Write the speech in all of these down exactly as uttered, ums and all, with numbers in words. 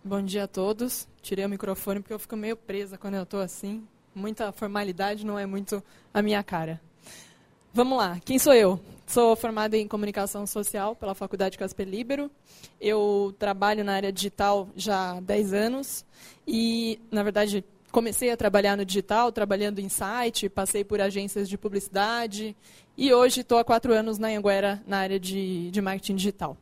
Bom dia a todos. Tirei o microfone porque eu fico meio presa quando eu estou assim. Muita formalidade não é muito a minha cara. Vamos lá. Quem sou eu? Sou formada em Comunicação Social pela Faculdade Casper Libero. Eu trabalho na área digital já há dez anos. E, na verdade, comecei a trabalhar no digital, trabalhando em site, passei por agências de publicidade. E hoje estou há quatro anos na Anhanguera, na área de, de marketing digital.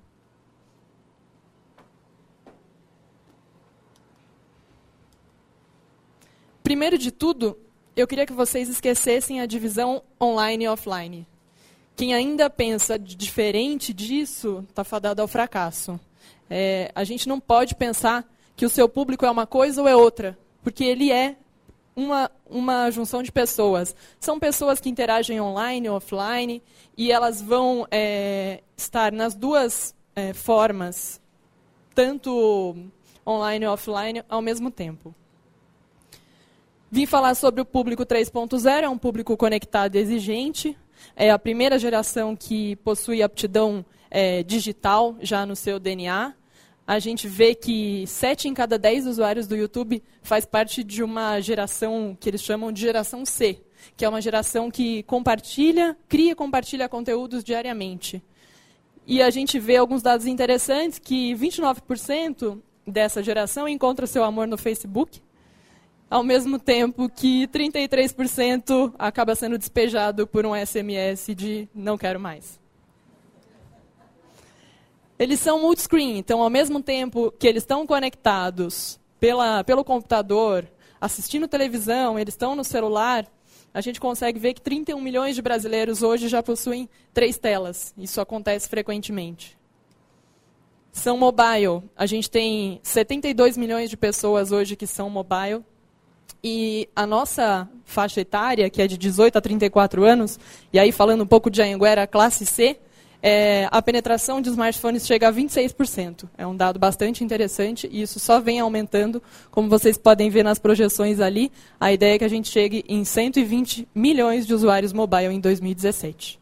Primeiro de tudo, eu queria que vocês esquecessem a divisão online e offline. Quem ainda pensa diferente disso está fadado ao fracasso. É, a gente não pode pensar que o seu público é uma coisa ou é outra, porque ele é uma, uma junção de pessoas. São pessoas que interagem online e offline, e elas vão é, estar nas duas é, formas, tanto online e offline, ao mesmo tempo. Vim falar sobre o público três ponto zero, é um público conectado e exigente. É a primeira geração que possui aptidão é, digital já no seu D N A. A gente vê que sete em cada dez usuários do YouTube faz parte de uma geração que eles chamam de geração C, que é uma geração que compartilha, cria e compartilha conteúdos diariamente. E a gente vê alguns dados interessantes, que vinte e nove por cento dessa geração encontra seu amor no Facebook, ao mesmo tempo que trinta e três por cento acaba sendo despejado por um S M S de não quero mais. Eles são multiscreen, então, ao mesmo tempo que eles estão conectados pela, pelo computador, assistindo televisão, eles estão no celular, a gente consegue ver que trinta e um milhões de brasileiros hoje já possuem três telas. Isso acontece frequentemente. São mobile. A gente tem setenta e dois milhões de pessoas hoje que são mobile. E a nossa faixa etária, que é de dezoito a trinta e quatro anos, e aí falando um pouco de Anhanguera, classe C, é, a penetração de smartphones chega a vinte e seis por cento. É um dado bastante interessante e isso só vem aumentando. Como vocês podem ver nas projeções ali, a ideia é que a gente chegue em cento e vinte milhões de usuários mobile em dois mil e dezessete.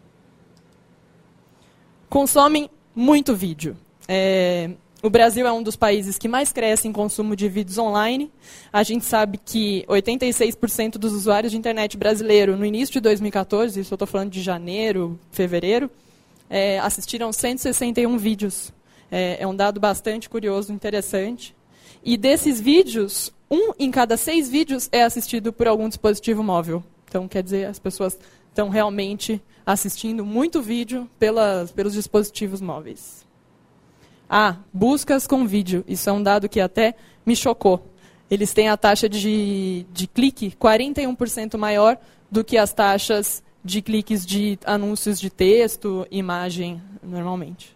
Consomem muito vídeo. É... O Brasil é um dos países que mais cresce em consumo de vídeos online. A gente sabe que oitenta e seis por cento dos usuários de internet brasileiro, no início de dois mil e quatorze, isso eu estou falando de janeiro, fevereiro, é, assistiram cento e sessenta e um vídeos. É, é um dado bastante curioso, interessante. E desses vídeos, um em cada seis vídeos é assistido por algum dispositivo móvel. Então, quer dizer, as pessoas estão realmente assistindo muito vídeo pelas, pelos dispositivos móveis. Ah, buscas com vídeo. Isso é um dado que até me chocou. Eles têm a taxa de, de clique quarenta e um por cento maior do que as taxas de cliques de anúncios de texto, imagem, normalmente.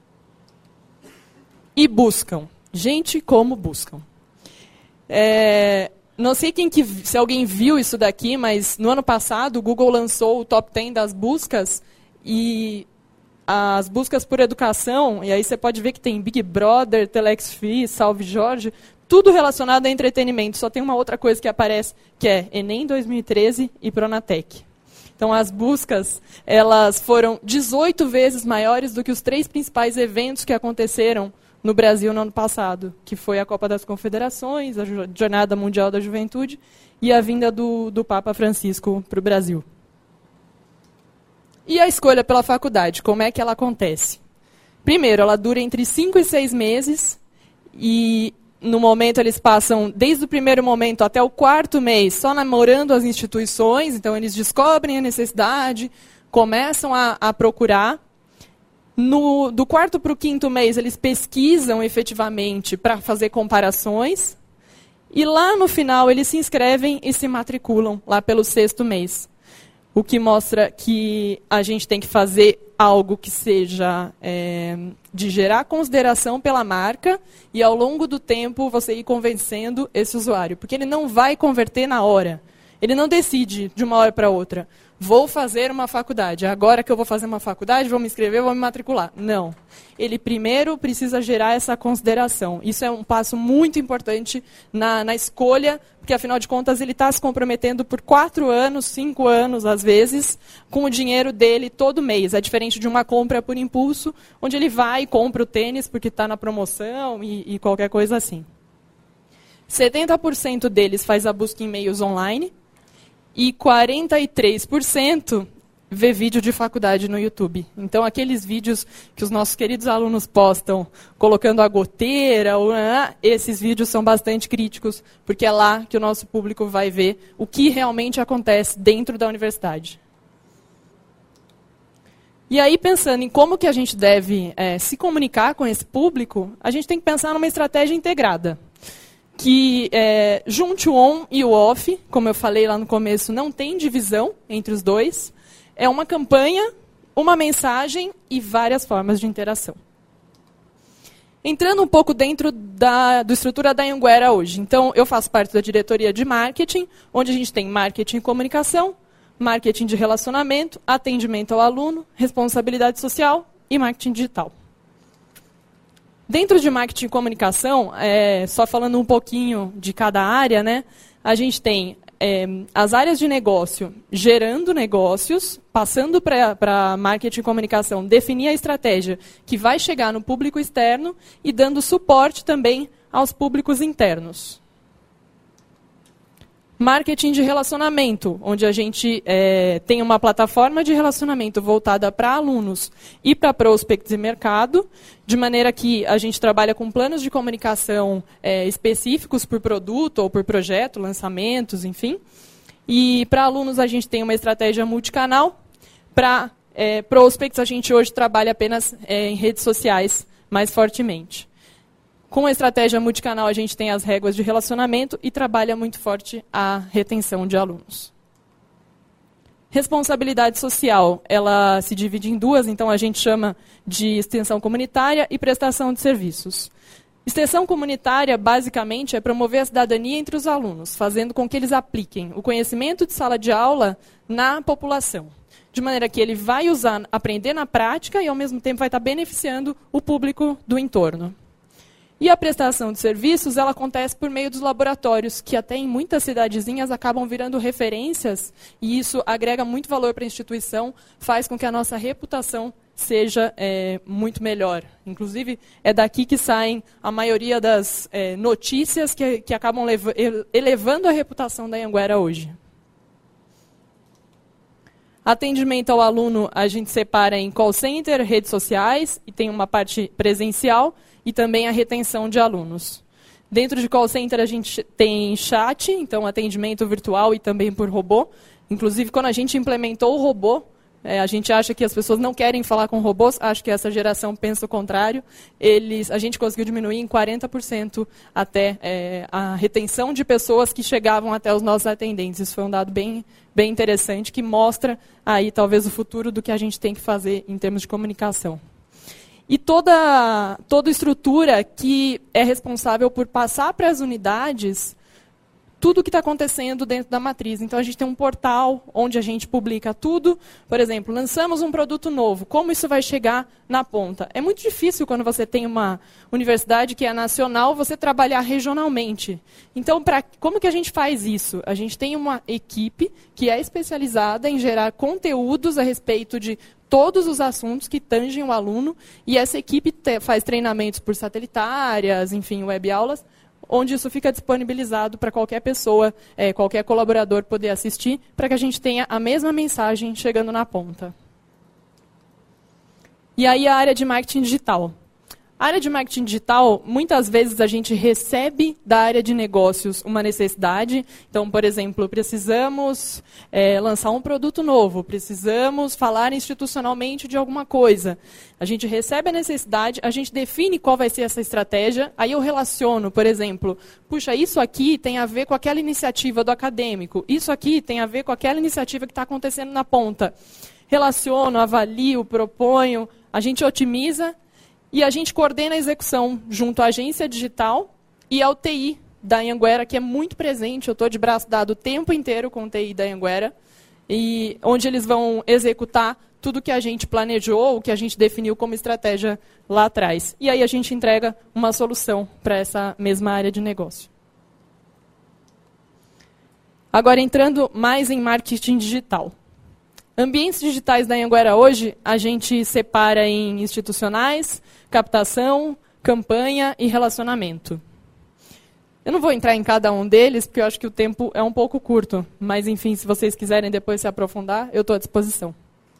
E buscam. Gente, como buscam. É, não sei quem que, se alguém viu isso daqui, mas no ano passado o Google lançou o top dez das buscas e... as buscas por educação, e aí você pode ver que tem Big Brother, Telex Free, Salve Jorge, tudo relacionado a entretenimento. Só tem uma outra coisa que aparece, que é Enem dois mil e treze e Pronatec. Então, as buscas elas foram dezoito vezes maiores do que os três principais eventos que aconteceram no Brasil no ano passado, que foi a Copa das Confederações, a Jornada Mundial da Juventude e a vinda do, do Papa Francisco para o Brasil. E a escolha pela faculdade, como é que ela acontece? Primeiro, ela dura entre cinco e seis meses, e no momento eles passam, desde o primeiro momento até o quarto mês, só namorando as instituições, então eles descobrem a necessidade, começam a, a procurar. No, do quarto para o quinto mês, eles pesquisam efetivamente para fazer comparações, e lá no final eles se inscrevem e se matriculam, lá pelo sexto mês. O que mostra que a gente tem que fazer algo que seja é, de gerar consideração pela marca e, ao longo do tempo, você ir convencendo esse usuário. Porque ele não vai converter na hora. Ele não decide de uma hora para outra. Vou fazer uma faculdade. Agora que eu vou fazer uma faculdade, vou me inscrever, vou me matricular. Não. Ele primeiro precisa gerar essa consideração. Isso é um passo muito importante na, na escolha, porque, afinal de contas, ele está se comprometendo por quatro anos, cinco anos, às vezes, com o dinheiro dele todo mês. É diferente de uma compra por impulso, onde ele vai e compra o tênis porque está na promoção e, e qualquer coisa assim. setenta por cento deles faz a busca em meios online e quarenta e três por cento vê vídeo de faculdade no YouTube. Então, aqueles vídeos que os nossos queridos alunos postam, colocando a goteira, ou, ah, esses vídeos são bastante críticos, porque é lá que o nosso público vai ver o que realmente acontece dentro da universidade. E aí, pensando em como que a gente deve é, se comunicar com esse público, a gente tem que pensar numa estratégia integrada, que é, junte o on e o off, como eu falei lá no começo, não tem divisão entre os dois. É uma campanha, uma mensagem e várias formas de interação. Entrando um pouco dentro da, da estrutura da Anhanguera hoje. Então, eu faço parte da diretoria de marketing, onde a gente tem marketing e comunicação, marketing de relacionamento, atendimento ao aluno, responsabilidade social e marketing digital. Dentro de marketing e comunicação, é, só falando um pouquinho de cada área, né, a gente tem é, as áreas de negócio gerando negócios, passando para marketing e comunicação, definir a estratégia que vai chegar no público externo e dando suporte também aos públicos internos. Marketing de relacionamento, onde a gente é, tem uma plataforma de relacionamento voltada para alunos e para prospects e mercado, de maneira que a gente trabalha com planos de comunicação é, específicos por produto ou por projeto, lançamentos, enfim. E para alunos a gente tem uma estratégia multicanal. Para é, prospects a gente hoje trabalha apenas é, em redes sociais mais fortemente. Com a estratégia multicanal, a gente tem as réguas de relacionamento e trabalha muito forte a retenção de alunos. Responsabilidade social, ela se divide em duas, então a gente chama de extensão comunitária e prestação de serviços. Extensão comunitária, basicamente, é promover a cidadania entre os alunos, fazendo com que eles apliquem o conhecimento de sala de aula na população. De maneira que ele vai usar, aprender na prática e, ao mesmo tempo, vai estar beneficiando o público do entorno. E a prestação de serviços, ela acontece por meio dos laboratórios, que até em muitas cidadezinhas acabam virando referências, e isso agrega muito valor para a instituição, faz com que a nossa reputação seja é, muito melhor. Inclusive, é daqui que saem a maioria das é, notícias que, que acabam elevando a reputação da Anhanguera hoje. Atendimento ao aluno, a gente separa em call center, redes sociais, e tem uma parte presencial, e também a retenção de alunos. Dentro de call center a gente tem chat, então atendimento virtual e também por robô. Inclusive, quando a gente implementou o robô, é, a gente acha que as pessoas não querem falar com robôs, acho que essa geração pensa o contrário. Eles, a gente conseguiu diminuir em quarenta por cento até é, a retenção de pessoas que chegavam até os nossos atendentes. Isso foi um dado bem, bem interessante, que mostra aí talvez o futuro do que a gente tem que fazer em termos de comunicação. E toda, toda estrutura que é responsável por passar para as unidades tudo o que está acontecendo dentro da matriz. Então, a gente tem um portal onde a gente publica tudo. Por exemplo, lançamos um produto novo. Como isso vai chegar na ponta? É muito difícil, quando você tem uma universidade que é nacional, você trabalhar regionalmente. Então, pra, como que a gente faz isso? A gente tem uma equipe que é especializada em gerar conteúdos a respeito de todos os assuntos que tangem o aluno, e essa equipe te, faz treinamentos por satelitárias, enfim, webaulas, onde isso fica disponibilizado para qualquer pessoa, é, qualquer colaborador poder assistir, para que a gente tenha a mesma mensagem chegando na ponta. E aí a área de marketing digital. A área de marketing digital, muitas vezes a gente recebe da área de negócios uma necessidade. Então, por exemplo, precisamos é, lançar um produto novo, precisamos falar institucionalmente de alguma coisa. A gente recebe a necessidade, a gente define qual vai ser essa estratégia, aí eu relaciono, por exemplo, puxa, isso aqui tem a ver com aquela iniciativa do acadêmico, isso aqui tem a ver com aquela iniciativa que está acontecendo na ponta. Relaciono, avalio, proponho, a gente otimiza. E a gente coordena a execução junto à agência digital e ao T I da Anhanguera, que é muito presente. Eu estou de braço dado o tempo inteiro com o T I da Anhanguera, e onde eles vão executar tudo que a gente planejou, o que a gente definiu como estratégia lá atrás. E aí a gente entrega uma solução para essa mesma área de negócio. Agora, entrando mais em marketing digital. Ambientes digitais da Anhanguera hoje, a gente separa em institucionais, captação, campanha e relacionamento. Eu não vou entrar em cada um deles, porque eu acho que o tempo é um pouco curto. Mas, enfim, se vocês quiserem depois se aprofundar, eu estou à disposição.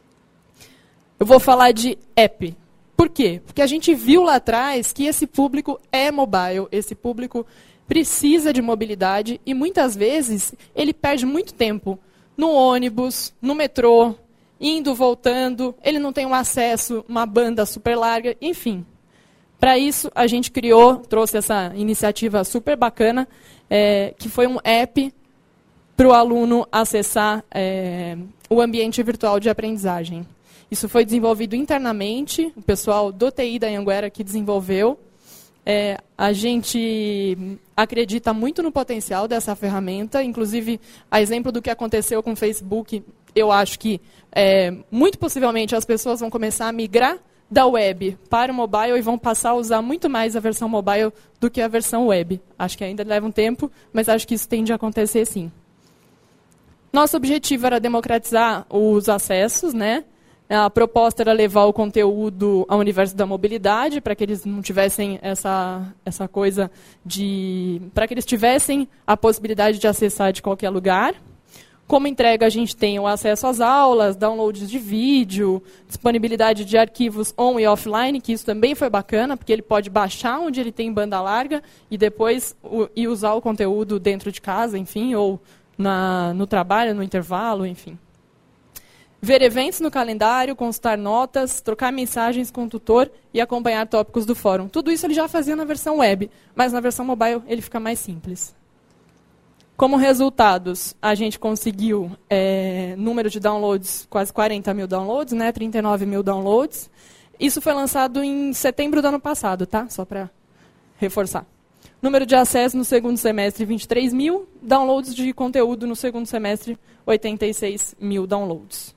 Eu vou falar de app. Por quê? Porque a gente viu lá atrás que esse público é mobile, esse público precisa de mobilidade e, muitas vezes, ele perde muito tempo no ônibus, no metrô, indo, voltando, ele não tem um acesso, uma banda super larga, enfim. Para isso, a gente criou, trouxe essa iniciativa super bacana, é, que foi um app para o aluno acessar é, o ambiente virtual de aprendizagem. Isso foi desenvolvido internamente, o pessoal do T I da Anhanguera que desenvolveu. É, a gente acredita muito no potencial dessa ferramenta, inclusive, a exemplo do que aconteceu com o Facebook, eu acho que, é, muito possivelmente, as pessoas vão começar a migrar da web para o mobile e vão passar a usar muito mais a versão mobile do que a versão web. Acho que ainda leva um tempo, mas acho que isso tende a acontecer sim. Nosso objetivo era democratizar os acessos, né? A proposta era levar o conteúdo ao universo da mobilidade, para que eles não tivessem essa, essa coisa de... para que eles tivessem a possibilidade de acessar de qualquer lugar. Como entrega, a gente tem o acesso às aulas, downloads de vídeo, disponibilidade de arquivos on e offline, que isso também foi bacana, porque ele pode baixar onde ele tem banda larga e depois o, e usar o conteúdo dentro de casa, enfim, ou na, no trabalho, no intervalo, enfim. Ver eventos no calendário, consultar notas, trocar mensagens com o tutor e acompanhar tópicos do fórum. Tudo isso ele já fazia na versão web, mas na versão mobile ele fica mais simples. Como resultados, a gente conseguiu é, número de downloads, quase quarenta mil downloads, né, trinta e nove mil downloads. Isso foi lançado em setembro do ano passado, tá? Só para reforçar. Número de acessos no segundo semestre, vinte e três mil. Downloads de conteúdo no segundo semestre, oitenta e seis mil downloads.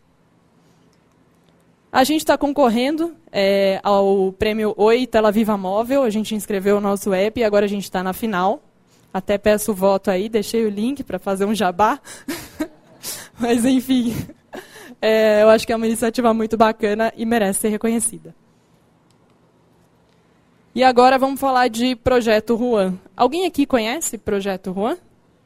A gente está concorrendo é, ao prêmio Oi Tela Viva Móvel. A gente inscreveu o nosso app e agora a gente está na final. Até peço o voto aí, deixei o link para fazer um jabá. Mas, enfim, é, eu acho que é uma iniciativa muito bacana e merece ser reconhecida. E agora vamos falar de Projeto Juan. Alguém aqui conhece Projeto Juan?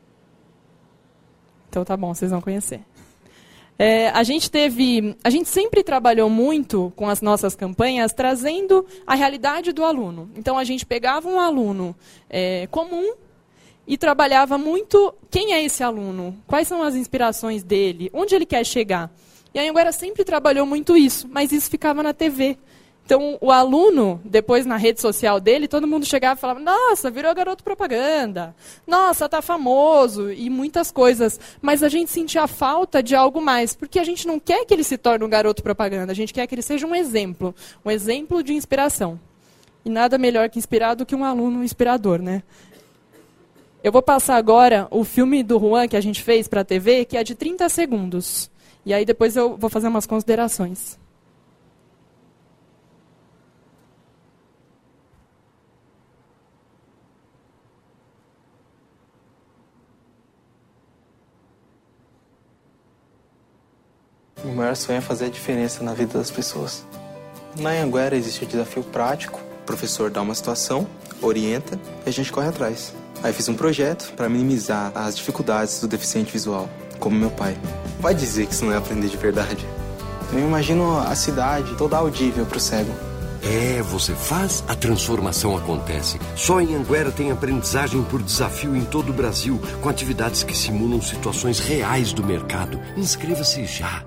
Então tá bom, vocês vão conhecer. É, a gente teve, a gente sempre trabalhou muito com as nossas campanhas trazendo a realidade do aluno. Então a gente pegava um aluno é, comum e trabalhava muito quem é esse aluno, quais são as inspirações dele, onde ele quer chegar. E a Anhanguera sempre trabalhou muito isso, mas isso ficava na T V. Então, o aluno, depois na rede social dele, todo mundo chegava e falava, nossa, virou garoto propaganda, nossa, tá famoso, e muitas coisas. Mas a gente sentia a falta de algo mais, porque a gente não quer que ele se torne um garoto propaganda, a gente quer que ele seja um exemplo, um exemplo de inspiração. E nada melhor que inspirar do que um aluno inspirador, né? Eu vou passar agora o filme do Juan que a gente fez para a T V, que é de trinta segundos. E aí depois eu vou fazer umas considerações. O maior sonho é fazer a diferença na vida das pessoas. Na Anhanguera existe o desafio prático. O professor dá uma situação, orienta e a gente corre atrás. Aí fiz um projeto para minimizar as dificuldades do deficiente visual, como meu pai. Vai dizer que isso não é aprender de verdade. Eu imagino a cidade toda audível para o cego. É, você faz, a transformação acontece. Só em Anhanguera tem aprendizagem por desafio em todo o Brasil, com atividades que simulam situações reais do mercado. Inscreva-se já.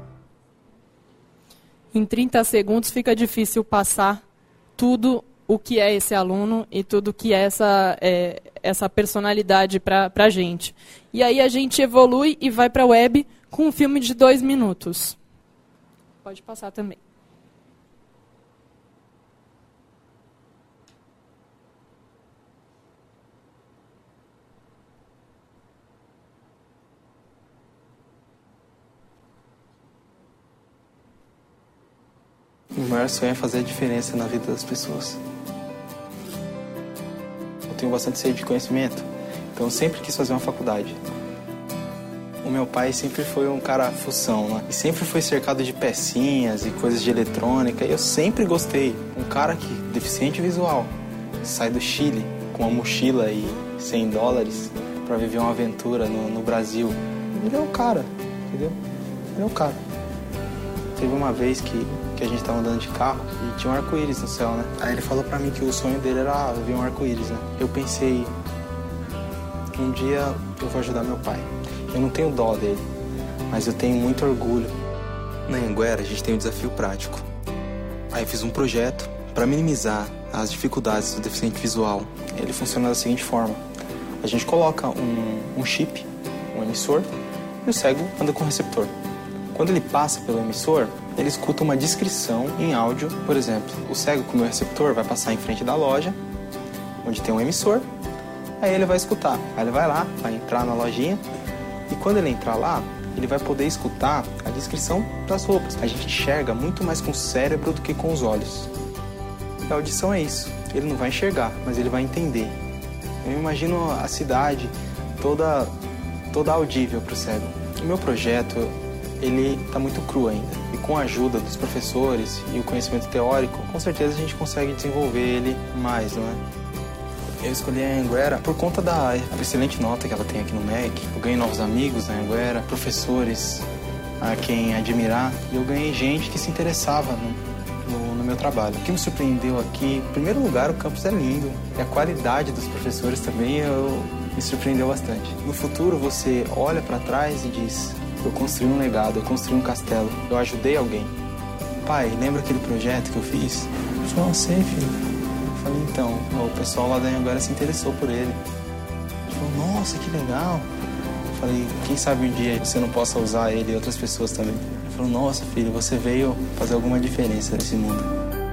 Em trinta segundos fica difícil passar tudo o que é esse aluno e tudo o que é essa, é, essa personalidade para a gente. E aí a gente evolui e vai para a web com um filme de dois minutos. Pode passar também. O maior sonho é fazer a diferença na vida das pessoas. Eu tenho bastante sede de conhecimento, então eu sempre quis fazer uma faculdade. O meu pai sempre foi um cara fução, né? E sempre foi cercado de pecinhas e coisas de eletrônica, e eu sempre gostei. Um cara que, deficiente visual, sai do Chile com uma mochila e cem dólares para viver uma aventura no, no Brasil. Ele é o cara, entendeu? Ele é o cara. Teve uma vez que, que a gente tava andando de carro e tinha um arco-íris no céu, né? Aí ele falou pra mim que o sonho dele era ver um arco-íris, né? Eu pensei, um dia eu vou ajudar meu pai. Eu não tenho dó dele, mas eu tenho muito orgulho. Na Anhanguera a gente tem um desafio prático. Aí eu fiz um projeto para minimizar as dificuldades do deficiente visual. Ele funciona da seguinte forma. A gente coloca um, um chip, um emissor, e o cego anda com o receptor. Quando ele passa pelo emissor, ele escuta uma descrição em áudio. Por exemplo, o cego com o meu receptor vai passar em frente da loja, onde tem um emissor, aí ele vai escutar. Aí ele vai lá, vai entrar na lojinha, e quando ele entrar lá, ele vai poder escutar a descrição das roupas. A gente enxerga muito mais com o cérebro do que com os olhos. A audição é isso. Ele não vai enxergar, mas ele vai entender. Eu imagino a cidade toda, toda audível para o cego. O meu projeto, ele está muito cru ainda. E com a ajuda dos professores e o conhecimento teórico, com certeza a gente consegue desenvolver ele mais, não é? Eu escolhi a Anhanguera por conta da excelente nota que ela tem aqui no M E C. Eu ganhei novos amigos na Anhanguera, professores a quem admirar. E eu ganhei gente que se interessava no, no, no meu trabalho. O que me surpreendeu aqui, em primeiro lugar, o campus é lindo. E a qualidade dos professores também eu, me surpreendeu bastante. No futuro, você olha para trás e diz, eu construí um legado, eu construí um castelo, eu ajudei alguém. Pai, lembra aquele projeto que eu fiz? Eu falei, não sei, filho. Eu falei, então, o pessoal lá da Anhanguera se interessou por ele. Ele falou, nossa, que legal. Eu falei, quem sabe um dia você não possa usar ele e outras pessoas também. Ele falou, nossa, filho, você veio fazer alguma diferença nesse mundo.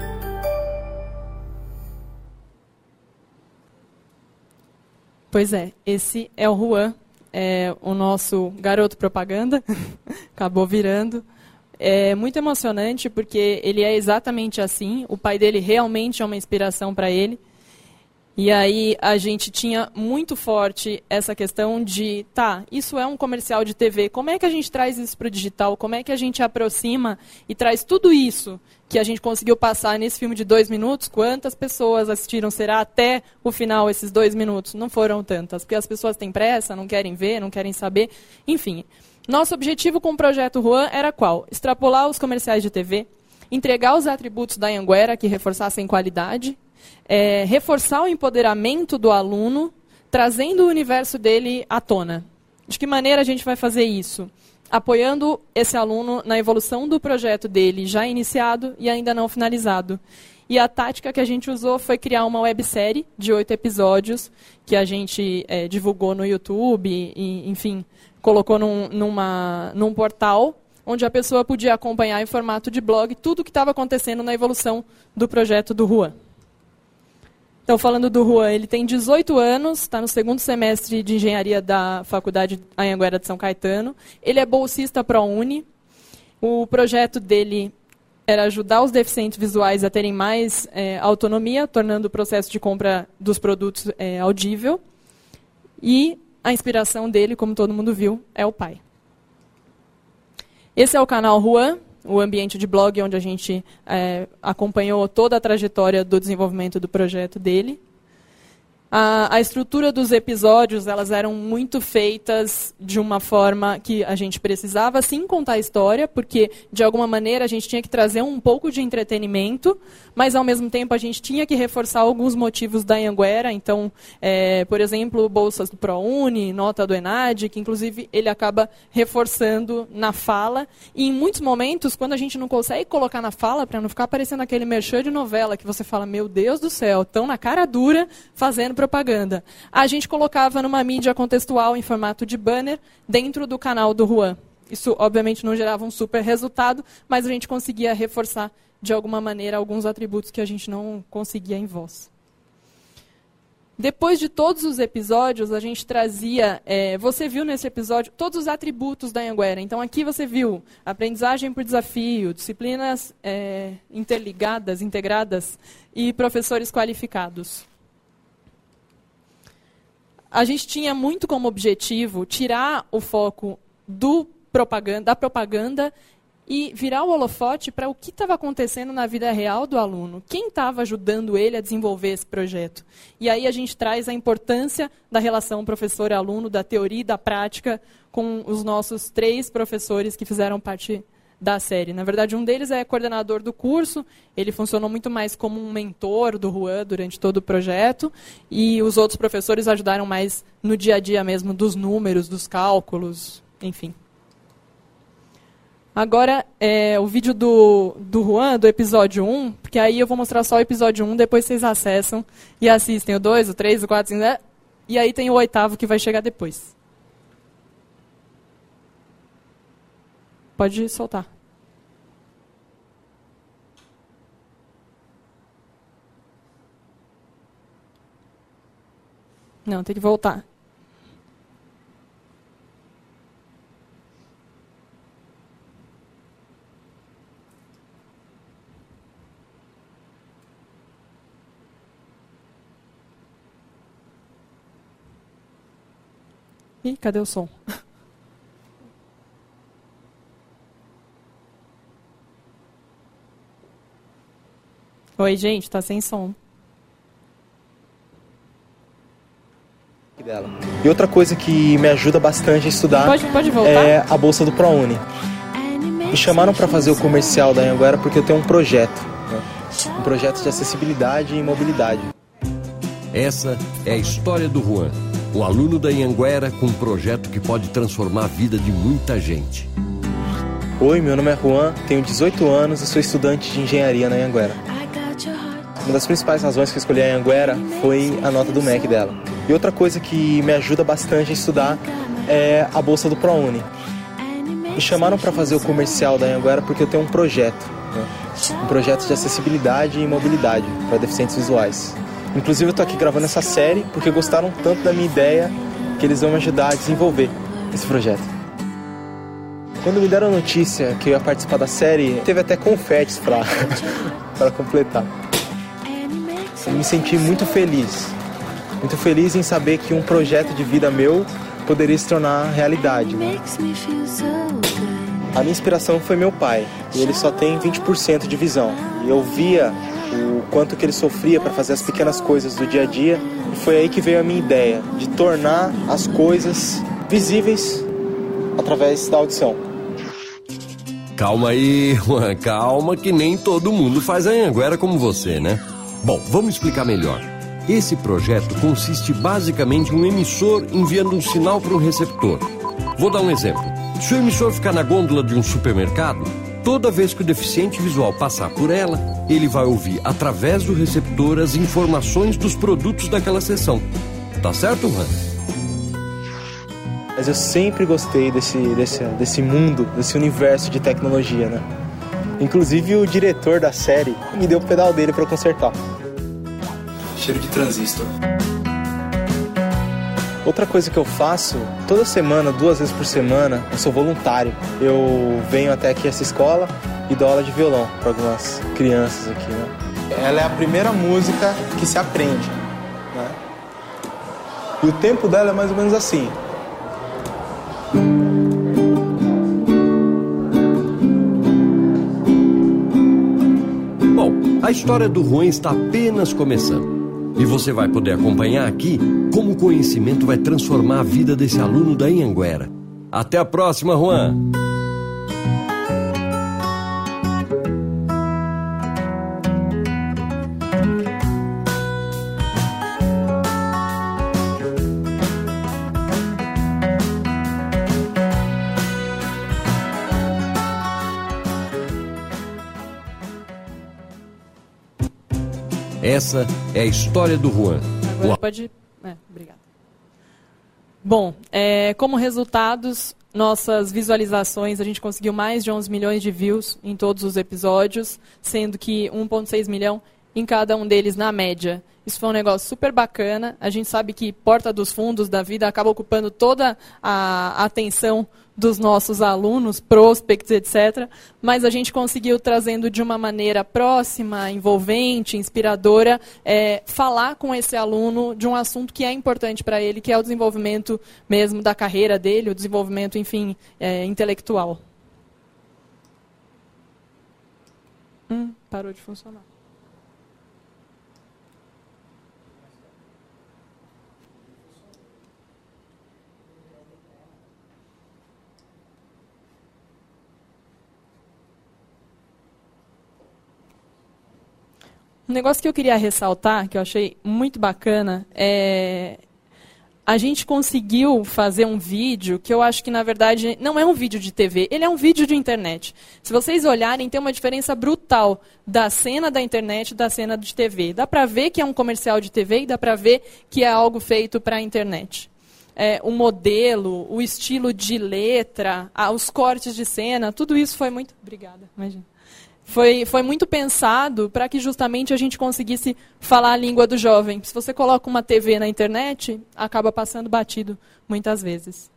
Pois é, esse é o Juan, é o nosso garoto propaganda, acabou virando. É muito emocionante porque ele é exatamente assim, o pai dele realmente é uma inspiração para ele. E aí a gente tinha muito forte essa questão de, tá, isso é um comercial de T V, como é que a gente traz isso para o digital? Como é que a gente aproxima e traz tudo isso que a gente conseguiu passar nesse filme de dois minutos? Quantas pessoas assistiram? Será até o final esses dois minutos? Não foram tantas, porque as pessoas têm pressa, não querem ver, não querem saber, enfim. Nosso objetivo com o Projeto Juan era qual? Extrapolar os comerciais de T V, entregar os atributos da Anhanguera que reforçassem qualidade, é, reforçar o empoderamento do aluno, trazendo o universo dele à tona. De que maneira a gente vai fazer isso? Apoiando esse aluno na evolução do projeto dele já iniciado e ainda não finalizado. E a tática que a gente usou foi criar uma websérie de oito episódios, que a gente é, divulgou no YouTube, e, enfim, colocou num, numa, num portal, onde a pessoa podia acompanhar em formato de blog tudo o que estava acontecendo na evolução do projeto do Juan. Então, falando do Juan, ele tem dezoito anos, está no segundo semestre de engenharia da Faculdade Anhanguera de São Caetano. Ele é bolsista ProUni. O projeto dele era ajudar os deficientes visuais a terem mais é, autonomia, tornando o processo de compra dos produtos é, audível. E a inspiração dele, como todo mundo viu, é o pai. Esse é o canal Juan, o ambiente de blog onde a gente é, acompanhou toda a trajetória do desenvolvimento do projeto dele. A, a estrutura dos episódios, elas eram muito feitas de uma forma que a gente precisava sim contar a história, porque de alguma maneira a gente tinha que trazer um pouco de entretenimento, mas ao mesmo tempo a gente tinha que reforçar alguns motivos da Anhanguera. Então, é, por exemplo, bolsas do ProUni, nota do ENAD, que inclusive ele acaba reforçando na fala. E em muitos momentos, quando a gente não consegue colocar na fala, para não ficar parecendo aquele merchan de novela, que você fala, meu Deus do céu, tão na cara dura fazendo propaganda. A gente colocava numa mídia contextual em formato de banner dentro do canal do Juan. Isso, obviamente, não gerava um super resultado, mas a gente conseguia reforçar, de alguma maneira, alguns atributos que a gente não conseguia em voz. Depois de todos os episódios, a gente trazia, é, você viu nesse episódio, todos os atributos da Anhanguera. Então, aqui você viu aprendizagem por desafio, disciplinas é, interligadas, integradas e professores qualificados. A gente tinha muito como objetivo tirar o foco do propaganda, da propaganda e virar o holofote para o que estava acontecendo na vida real do aluno. Quem estava ajudando ele a desenvolver esse projeto? E aí a gente traz a importância da relação professor-aluno, da teoria e da prática, com os nossos três professores que fizeram parte da série. Na verdade, um deles é coordenador do curso, ele funcionou muito mais como um mentor do Juan durante todo o projeto, e os outros professores ajudaram mais no dia a dia mesmo, dos números, dos cálculos, enfim. Agora, é, o vídeo do, do Juan, do episódio um, porque aí eu vou mostrar só o episódio um, depois vocês acessam e assistem o dois, o três, o quatro, o cinco, né? E aí tem o oitavo que vai chegar depois. Pode soltar. Não, tem que voltar. Ih, cadê o som? Oi, gente, tá sem som. Dela. E outra coisa que me ajuda bastante a estudar pode, pode voltar? É a bolsa do ProUni. Me chamaram para fazer o comercial da Anhanguera porque eu tenho um projeto, né? Um projeto de acessibilidade e mobilidade. Essa é a história do Juan, um aluno da Anhanguera com um projeto que pode transformar a vida de muita gente. Oi, meu nome é Juan, tenho dezoito anos e sou estudante de engenharia na Anhanguera. Uma das principais razões que eu escolhi a Anhanguera foi a nota do M E C dela. E outra coisa que me ajuda bastante a estudar é a bolsa do ProUni. Me chamaram para fazer o comercial da Anhanguera porque eu tenho um projeto, né? Um projeto de acessibilidade e mobilidade para deficientes visuais. Inclusive eu estou aqui gravando essa série porque gostaram tanto da minha ideia que eles vão me ajudar a desenvolver esse projeto. Quando me deram a notícia que eu ia participar da série, teve até confetes para para completar. Eu me senti muito feliz, muito feliz em saber que um projeto de vida meu poderia se tornar realidade. A minha inspiração foi meu pai, e ele só tem vinte por cento de visão. E eu via o quanto que ele sofria para fazer as pequenas coisas do dia a dia, e foi aí que veio a minha ideia de tornar as coisas visíveis através da audição. Calma aí, Juan, calma, que nem todo mundo faz a Anhanguera como você, né? Bom, vamos explicar melhor. Esse projeto consiste basicamente em um emissor enviando um sinal para um receptor. Vou dar um exemplo. Se o emissor ficar na gôndola de um supermercado, toda vez que o deficiente visual passar por ela, ele vai ouvir através do receptor as informações dos produtos daquela seção. Tá certo, Juan? Mas eu sempre gostei desse, desse, desse mundo, desse universo de tecnologia, né? Inclusive o diretor da série me deu o pedal dele para consertar. Cheiro de transistor. Outra coisa que eu faço, toda semana, duas vezes por semana, eu sou voluntário. Eu venho até aqui essa escola e dou aula de violão para algumas crianças aqui, né? Ela é a primeira música que se aprende, né? E o tempo dela é mais ou menos assim. A história do Juan está apenas começando. E você vai poder acompanhar aqui como o conhecimento vai transformar a vida desse aluno da Anhanguera. Até a próxima, Juan! Essa é a história do Juan. Agora pode... É, obrigada. Bom, é, como resultados, nossas visualizações, a gente conseguiu mais de onze milhões de views em todos os episódios, sendo que um vírgula seis milhão em cada um deles na média. Isso foi um negócio super bacana. A gente sabe que Porta dos Fundos da vida acaba ocupando toda a atenção dos nossos alunos, prospects, etcétera. Mas a gente conseguiu, trazendo de uma maneira próxima, envolvente, inspiradora, é, falar com esse aluno de um assunto que é importante para ele, que é o desenvolvimento mesmo da carreira dele, o desenvolvimento, enfim, é, intelectual. Hum, parou de funcionar. Um negócio que eu queria ressaltar, que eu achei muito bacana, é... a gente conseguiu fazer um vídeo que eu acho que, na verdade, não é um vídeo de T V, ele é um vídeo de internet. Se vocês olharem, tem uma diferença brutal da cena da internet e da cena de T V. Dá para ver que é um comercial de T V e dá para ver que é algo feito para a internet. É, o modelo, o estilo de letra, ah, os cortes de cena, tudo isso foi muito... Obrigada, imagina. Foi, foi muito pensado para que justamente a gente conseguisse falar a língua do jovem. Se você coloca uma T V na internet, acaba passando batido muitas vezes.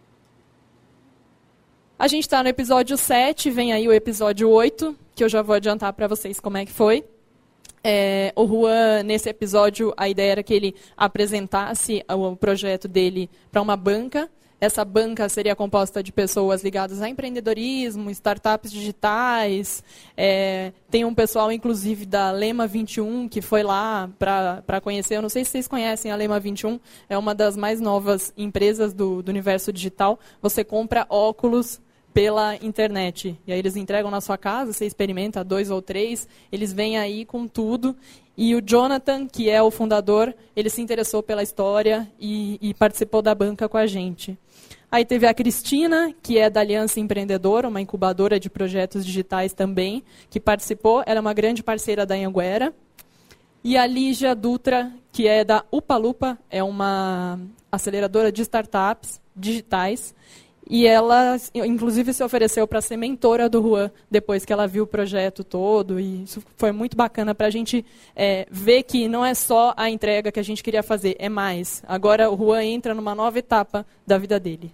A gente está no episódio sete, vem aí o episódio oito, que eu já vou adiantar para vocês como é que foi. É, o Juan, nesse episódio, a ideia era que ele apresentasse o projeto dele para uma banca. Essa banca seria composta de pessoas ligadas a empreendedorismo, startups digitais. É, tem um pessoal, inclusive, da Lema vinte e um, que foi lá para conhecer. Eu não sei se vocês conhecem a Lema vinte e um. É uma das mais novas empresas do, do universo digital. Você compra óculos pela internet. E aí eles entregam na sua casa, você experimenta dois ou três. Eles vêm aí com tudo. E o Jonathan, que é o fundador, ele se interessou pela história e, e participou da banca com a gente. Aí teve a Cristina, que é da Aliança Empreendedora, uma incubadora de projetos digitais também, que participou. Ela é uma grande parceira da Anhanguera. E a Lígia Dutra, que é da Upalupa, é uma aceleradora de startups digitais. E ela, inclusive, se ofereceu para ser mentora do Juan, depois que ela viu o projeto todo. E isso foi muito bacana para a gente é, ver que não é só a entrega que a gente queria fazer, é mais. Agora o Juan entra numa nova etapa da vida dele.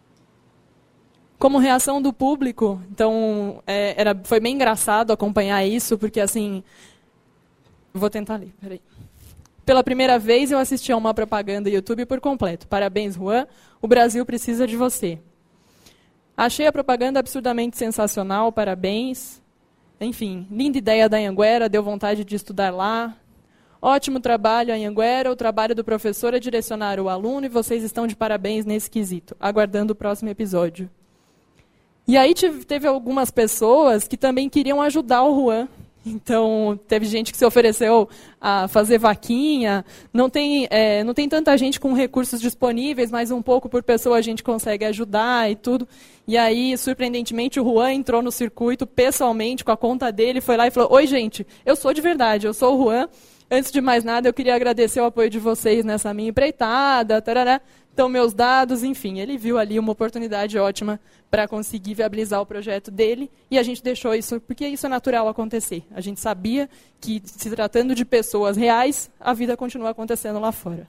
Como reação do público, então, é, era, foi bem engraçado acompanhar isso, porque assim... Vou tentar ler, peraí. Pela primeira vez eu assisti a uma propaganda YouTube por completo. Parabéns, Juan, o Brasil precisa de você. Achei a propaganda absurdamente sensacional, parabéns. Enfim, linda ideia da Anhanguera, deu vontade de estudar lá. Ótimo trabalho, Anhanguera, o trabalho do professor é direcionar o aluno e vocês estão de parabéns nesse quesito. Aguardando o próximo episódio. E aí teve algumas pessoas que também queriam ajudar o Juan. Então, teve gente que se ofereceu a fazer vaquinha. Não tem, é, não tem tanta gente com recursos disponíveis, mas um pouco por pessoa a gente consegue ajudar e tudo. E aí, surpreendentemente, o Juan entrou no circuito pessoalmente com a conta dele, foi lá e falou, oi, gente, eu sou de verdade, eu sou o Juan. Antes de mais nada, eu queria agradecer o apoio de vocês nessa minha empreitada, tarará. Então, meus dados, enfim, ele viu ali uma oportunidade ótima para conseguir viabilizar o projeto dele, e a gente deixou isso, porque isso é natural acontecer. A gente sabia que, se tratando de pessoas reais, a vida continua acontecendo lá fora.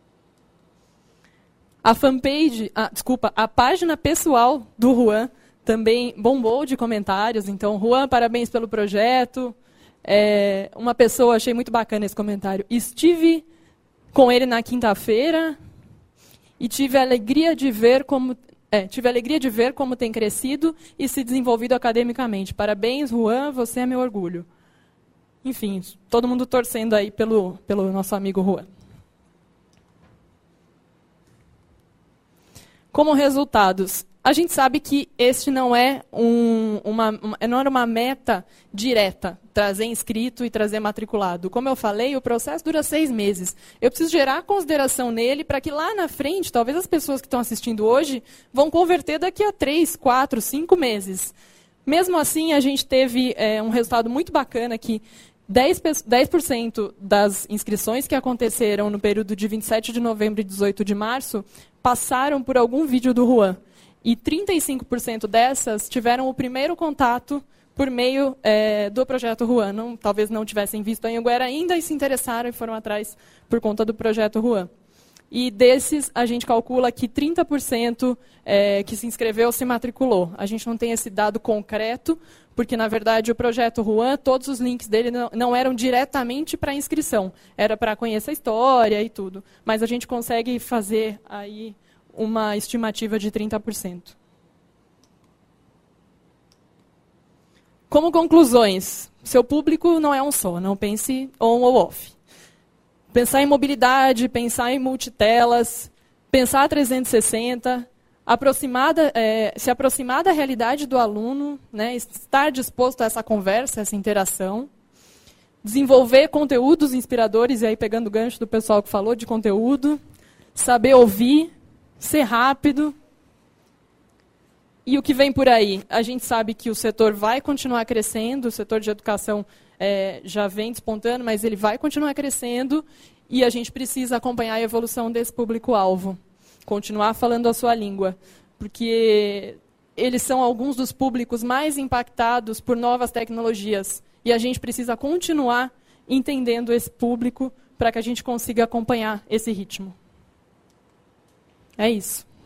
A fanpage, ah, desculpa, a página pessoal do Juan também bombou de comentários. Então, Juan, parabéns pelo projeto. É, uma pessoa, achei muito bacana esse comentário. Estive com ele na quinta-feira e tive a alegria de ver como é, tive a alegria de ver como tem crescido e se desenvolvido academicamente. Parabéns, Juan, você é meu orgulho. Enfim, todo mundo torcendo aí pelo, pelo nosso amigo Juan. Como resultados, a gente sabe que este não é um, uma, uma, não era uma meta direta, trazer inscrito e trazer matriculado. Como eu falei, o processo dura seis meses. Eu preciso gerar consideração nele para que lá na frente, talvez as pessoas que estão assistindo hoje vão converter daqui a três, quatro, cinco meses. Mesmo assim, a gente teve é, um resultado muito bacana que dez por cento das inscrições que aconteceram no período de vinte e sete de novembro e dezoito de março passaram por algum vídeo do Juan. E trinta e cinco por cento dessas tiveram o primeiro contato por meio é, do projeto Juan. Não, talvez não tivessem visto a Anhanguera ainda e se interessaram e foram atrás por conta do projeto Juan. E desses, a gente calcula que trinta por cento é, que se inscreveu se matriculou. A gente não tem esse dado concreto, porque, na verdade, o projeto Juan, todos os links dele não, não eram diretamente para inscrição. Era para conhecer a história e tudo. Mas a gente consegue fazer aí uma estimativa de trinta por cento. Como conclusões, seu público não é um só, não pense on ou off. Pensar em mobilidade, pensar em multitelas, pensar trezentos e sessenta, aproximada, é, se aproximar da realidade do aluno, né, estar disposto a essa conversa, essa interação, desenvolver conteúdos inspiradores, e aí pegando o gancho do pessoal que falou de conteúdo, saber ouvir, ser rápido. E o que vem por aí? A gente sabe que o setor vai continuar crescendo, o setor de educação é, já vem despontando, mas ele vai continuar crescendo e a gente precisa acompanhar a evolução desse público-alvo. Continuar falando a sua língua, porque eles são alguns dos públicos mais impactados por novas tecnologias. E a gente precisa continuar entendendo esse público para que a gente consiga acompanhar esse ritmo. É isso.